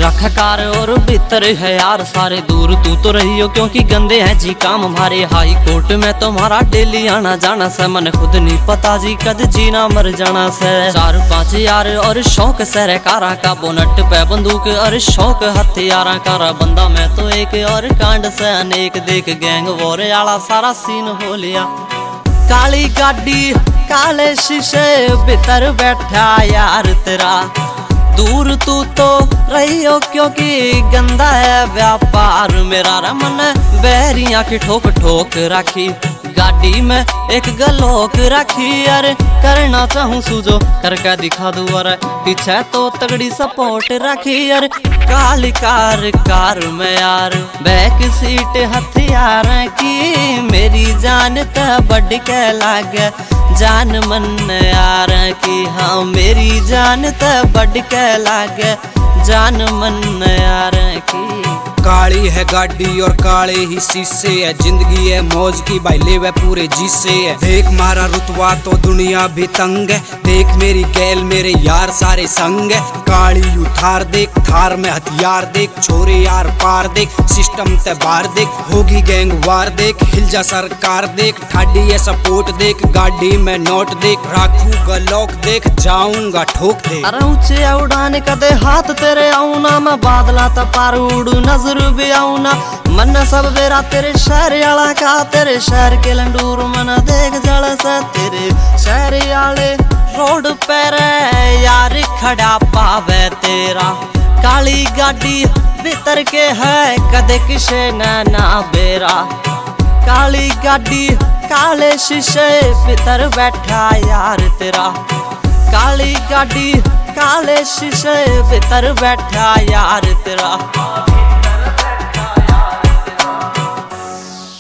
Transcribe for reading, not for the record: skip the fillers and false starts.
रख कार और भीतर है यार सारे दूर तू तो रही हो क्योंकि गंदे हैं जी काम हमारे। हाई कोर्ट में तुम्हारा डेली आना जाना से मन खुद नहीं पता जी कद जीना मर जाना से। 4-5 यार और शौक सरकारा का बोनट पे बंदूक और शौक हथियारा का बंदा मैं तो एक और कांड से अनेक देख गैंग वॉर आला सारा सीन हो लिया। काली गाड़ी काले शीशे भीतर बैठा यार तेरा दूर तू तो रही हो क्योंकि गंदा है व्यापार मेरा। रमन बहरिया की ठोक ठोक रखी गाड़ी में एक गलोक रखी। अरे करना चाहूँ सूझो करके दिखा दूँ अरे पीछे तो तगड़ी सपोर्ट रखी। अरे काली कार में यार बैक सीट हथियार की मेरी जान त बढ़ के लागे जान मन यार की। हाँ मेरी जान त बढ़ के लागे जान मन यार की। काली है गाड़ी और काले ही शीशे है जिंदगी है मौज की भाई लेवे पूरे जिसे है। देख मारा रुतबा तो दुनिया भी तंग है देख मेरी गैल मेरे यार सारे संग है। काली उठार देख थार में हथियार देख छोरे यार पार देख सिस्टम ते बार देख होगी गैंग वार देख हिल जा सरकार देख ठाडी है सपोर्ट देख गाड़ी में नोट देख राखूंगा लॉक देख जाऊंगा ठोक दे। अरे ऊंचे उड़ाने कदे हाथ तेरे आऊना मैं बादला त पार उड़ू नजर भी आऊना मन सब बेरा तेरे शहर आला का तेरे शहर के लंडूर मन देख जल सा तेरे शहर आले रोड पर यार खड़ा पावे तेरा। काली गाड़ी भीतर के है कदे किसे ना बेरा। काली गाड़ी काले शीशे भीतर बैठा यार तेरा। काली गाड़ी काले शीशे भीतर बैठा यार तेरा।